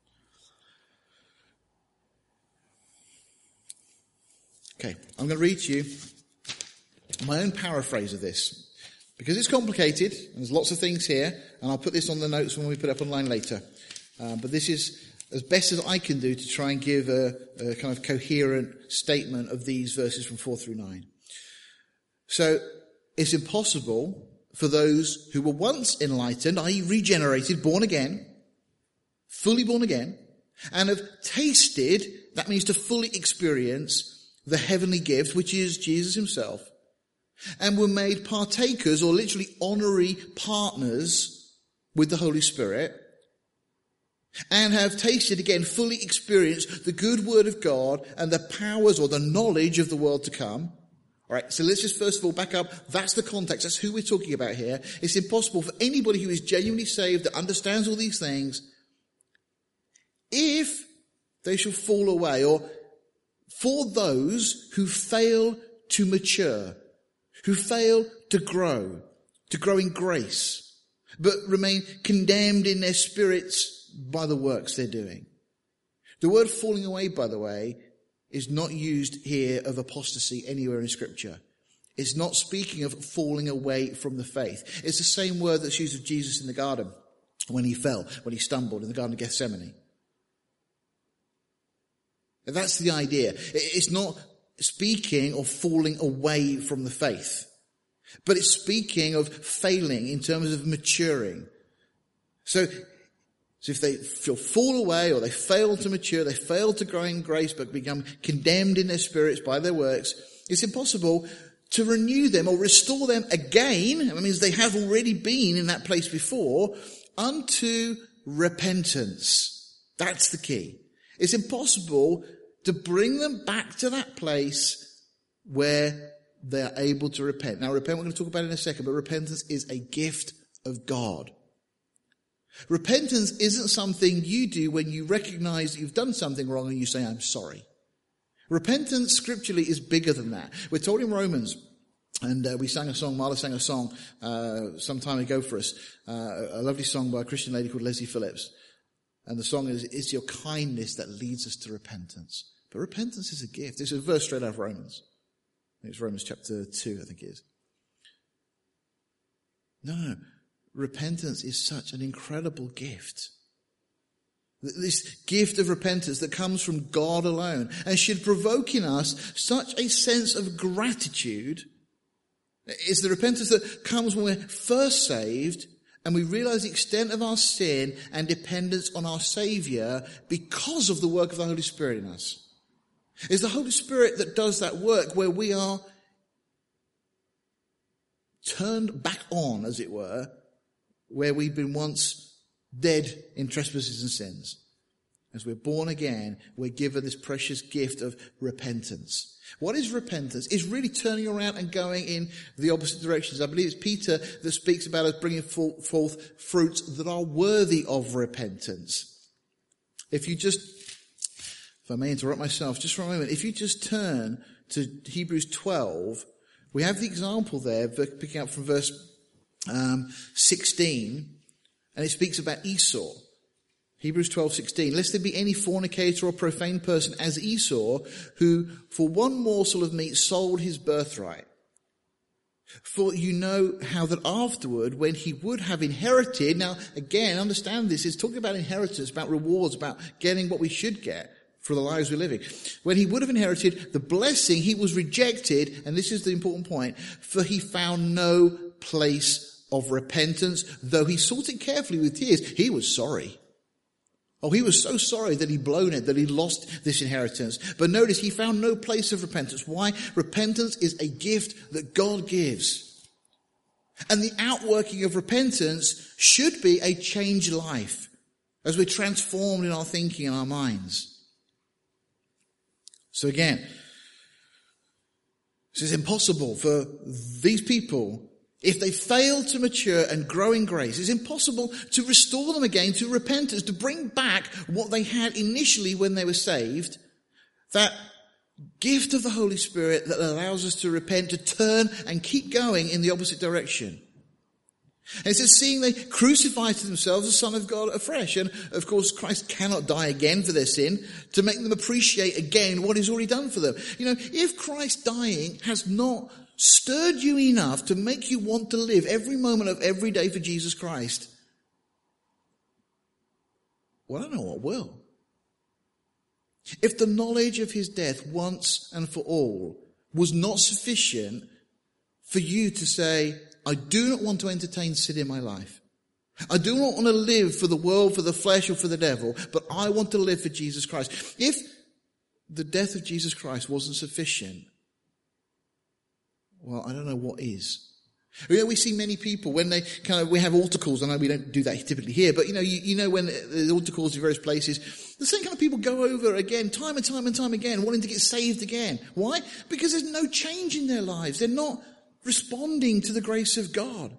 Okay, I'm going to read to you my own paraphrase of this, because it's complicated, and there's lots of things here, and I'll put this on the notes when we put it up online later. But this is as best as I can do to try and give a kind of coherent statement of these verses from 4 through 9. So, it's impossible for those who were once enlightened, i.e. regenerated, born again, fully born again, and have tasted, that means to fully experience, the heavenly gift, which is Jesus himself, and were made partakers, or literally honorary partners with the Holy Spirit, and have tasted again, fully experienced the good word of God and the powers or the knowledge of the world to come. All right, so let's just first of all back up. That's the context. That's who we're talking about here. It's impossible for anybody who is genuinely saved, that understands all these things, if they shall fall away, or for those who fail to mature, who fail to grow in grace, but remain condemned in their spirits by the works they're doing. The word falling away, by the way, is not used here of apostasy anywhere in Scripture. It's not speaking of falling away from the faith. It's the same word that's used of Jesus in the garden when he fell, when he stumbled in the Garden of Gethsemane. And that's the idea. It's not speaking of falling away from the faith, but it's speaking of failing in terms of maturing. So if they fall away, or they fail to mature, they fail to grow in grace, but become condemned in their spirits by their works, it's impossible to renew them or restore them again, that means they have already been in that place before, unto repentance. That's the key. It's impossible to bring them back to that place where they are able to repent. Now, repent, we're going to talk about it in a second, but repentance is a gift of God. Repentance isn't something you do when you recognize that you've done something wrong and you say, I'm sorry. Repentance scripturally is bigger than that. We're told in Romans, and we sang a song, Marla sang a song some time ago for us, a lovely song by a Christian lady called Leslie Phillips. And the song is, it's your kindness that leads us to repentance. But repentance is a gift. This is a verse straight out of Romans. I think it's Romans chapter 2, I think it is. No. Repentance is such an incredible gift. This gift of repentance that comes from God alone and should provoke in us such a sense of gratitude. It's the repentance that comes when we're first saved and we realize the extent of our sin and dependence on our Savior because of the work of the Holy Spirit in us. It's the Holy Spirit that does that work where we are turned back on, as it were, where we've been once dead in trespasses and sins. As we're born again, we're given this precious gift of repentance. What is repentance? It's really turning around and going in the opposite directions. I believe it's Peter that speaks about us bringing forth fruits that are worthy of repentance. If I may interrupt myself just for a moment, if you just turn to Hebrews 12, we have the example there, picking up from verse 16, and it speaks about Esau. Hebrews 12:16. Lest there be any fornicator or profane person as Esau, who for one morsel of meat sold his birthright. For you know how that afterward, when he would have inherited, now again, understand this, it's talking about inheritance, about rewards, about getting what we should get for the lives we're living. When he would have inherited the blessing, he was rejected, and this is the important point, for he found no place of repentance, though he sought it carefully with tears. He was sorry. Oh, he was so sorry that he'd blown it, that he lost this inheritance. But notice, he found no place of repentance. Why? Repentance is a gift that God gives. And the outworking of repentance should be a changed life as we're transformed in our thinking and our minds. So again, this is impossible for these people. If they fail to mature and grow in grace, it's impossible to restore them again to repentance, to bring back what they had initially when they were saved. That gift of the Holy Spirit that allows us to repent, to turn and keep going in the opposite direction. And it says, seeing they crucify to themselves the Son of God afresh. And of course, Christ cannot die again for their sin to make them appreciate again what he's already done for them. You know, if Christ dying has not stirred you enough to make you want to live every moment of every day for Jesus Christ, well, I don't know what will. If the knowledge of his death once and for all was not sufficient for you to say, I do not want to entertain sin in my life. I do not want to live for the world, for the flesh, or for the devil, but I want to live for Jesus Christ. If the death of Jesus Christ wasn't sufficient, well, I don't know what is. You know, we see many people when they we have altar calls. I know we don't do that typically here, but you know when the altar calls in various places, the same kind of people go over again, time and time and time again, wanting to get saved again. Why? Because there's no change in their lives. They're not responding to the grace of God.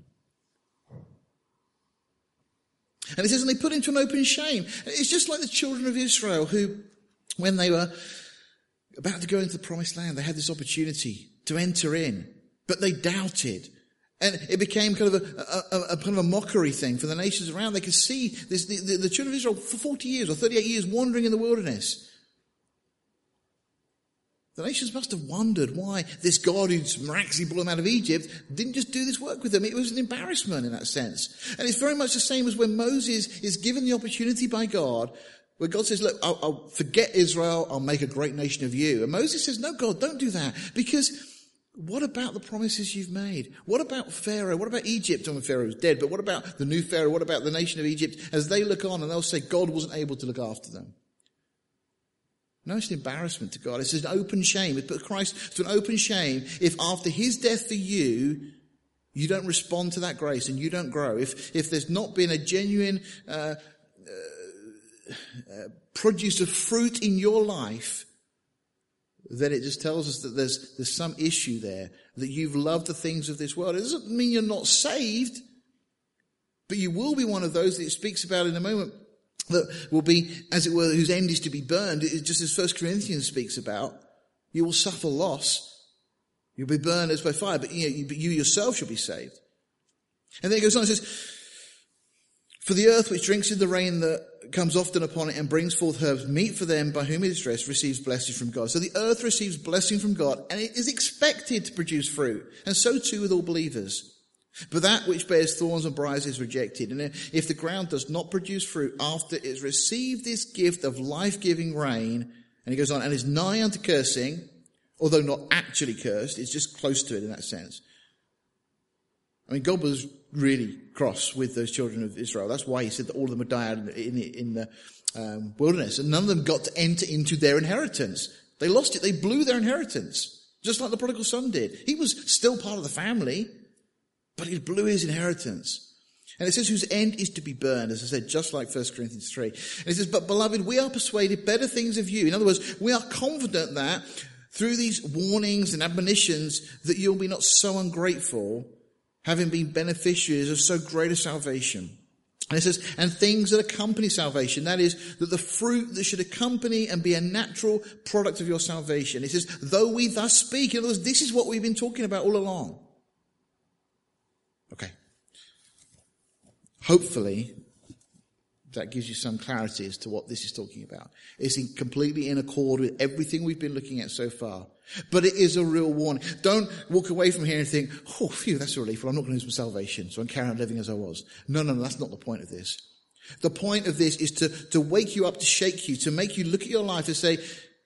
And it says, and they put him to an open shame. It's just like the children of Israel who, when they were about to go into the promised land, they had this opportunity to enter in, but they doubted. And it became kind of a mockery thing for the nations around. They could see this, the children of Israel for 40 years or 38 years wandering in the wilderness. The nations must have wondered why this God who'd miraculously brought them out of Egypt didn't just do this work with them. It was an embarrassment in that sense. And it's very much the same as when Moses is given the opportunity by God, where God says, look, I'll forget Israel, I'll make a great nation of you. And Moses says, no, God, don't do that. Because what about the promises you've made? What about Pharaoh? What about Egypt? I mean, Pharaoh's dead, but what about the new Pharaoh? What about the nation of Egypt? As they look on and they'll say, God wasn't able to look after them. No, it's an embarrassment to God. It's an open shame. It put Christ to an open shame if after his death for you, you don't respond to that grace and you don't grow. If there's not been a genuine produce of fruit in your life, then it just tells us that there's some issue there, that you've loved the things of this world. It doesn't mean you're not saved, but you will be one of those that it speaks about in a moment, that will be, as it were, whose end is to be burned. Just as 1 Corinthians speaks about, you will suffer loss. You'll be burned as by fire, but you yourself shall be saved. And then it goes on, it says, for the earth which drinks in the rain that comes often upon it and brings forth herbs, meat for them by whom it is dressed, receives blessing from God. So the earth receives blessing from God, and it is expected to produce fruit. And so too with all believers. But that which bears thorns and briars is rejected. And if the ground does not produce fruit after it has received this gift of life-giving rain, and he goes on, and is nigh unto cursing, although not actually cursed, it's just close to it in that sense. I mean, God was really cross with those children of Israel. That's why he said that all of them would die out in the wilderness. And none of them got to enter into their inheritance. They lost it. They blew their inheritance, just like the prodigal son did. He was still part of the family, but he blew his inheritance. And it says whose end is to be burned, as I said, just like 1 Corinthians 3. And it says, but beloved, we are persuaded better things of you. In other words, we are confident that through these warnings and admonitions that you'll be not so ungrateful, having been beneficiaries of so great a salvation. And it says, and things that accompany salvation. That is, that the fruit that should accompany and be a natural product of your salvation. It says, though we thus speak. In other words, this is what we've been talking about all along. Okay. Hopefully, that gives you some clarity as to what this is talking about. It's completely in accord with everything we've been looking at so far. But it is a real warning. Don't walk away from here and think, oh, phew, that's a relief. Well, I'm not going to lose my salvation, so I'm carrying on living as I was. No, that's not the point of this. The point of this is to wake you up, to shake you, to make you look at your life and say,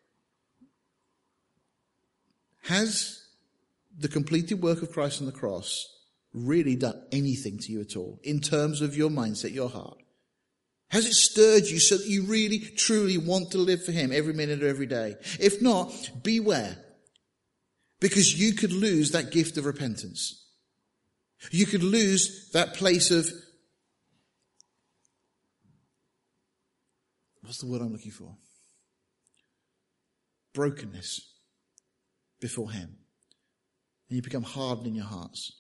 has the completed work of Christ on the cross really done anything to you at all in terms of your mindset, your heart? Has it stirred you so that you really, truly want to live for him every minute of every day? If not, beware. Because you could lose that gift of repentance. You could lose that place of, what's the word I'm looking for? Brokenness before him. And you become hardened in your hearts.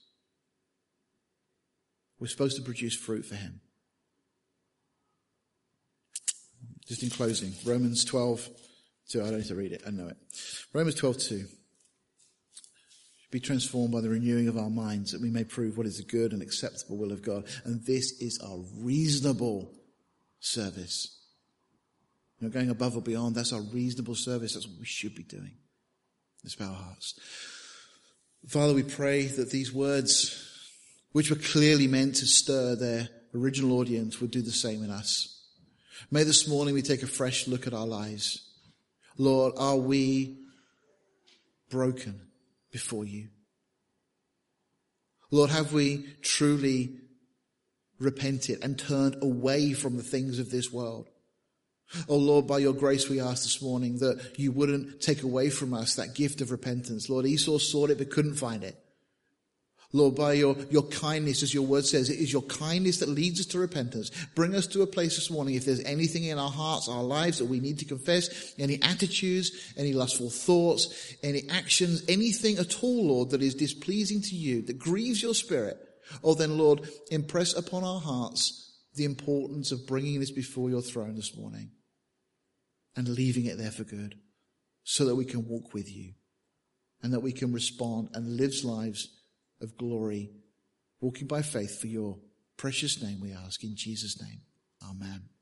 We're supposed to produce fruit for him. Just in closing, Romans 12:2. I don't need to read it. I know it. Romans 12:2. Be transformed by the renewing of our minds, that we may prove what is the good and acceptable will of God. And this is our reasonable service. Not going above or beyond. That's our reasonable service. That's what we should be doing. Let's bow our hearts. Father, we pray that these words, which were clearly meant to stir their original audience, would do the same in us. May this morning we take a fresh look at our lives. Lord, are we broken before you? Lord, have we truly repented and turned away from the things of this world? Oh Lord, by your grace we ask this morning that you wouldn't take away from us that gift of repentance. Lord, Esau sought it but couldn't find it. Lord, by your kindness, as your word says, it is your kindness that leads us to repentance. Bring us to a place this morning, if there's anything in our hearts, our lives that we need to confess, any attitudes, any lustful thoughts, any actions, anything at all, Lord, that is displeasing to you, that grieves your spirit. Oh, then, Lord, impress upon our hearts the importance of bringing this before your throne this morning and leaving it there for good, so that we can walk with you and that we can respond and live lives of glory, walking by faith for your precious name, we ask in Jesus' name. Amen.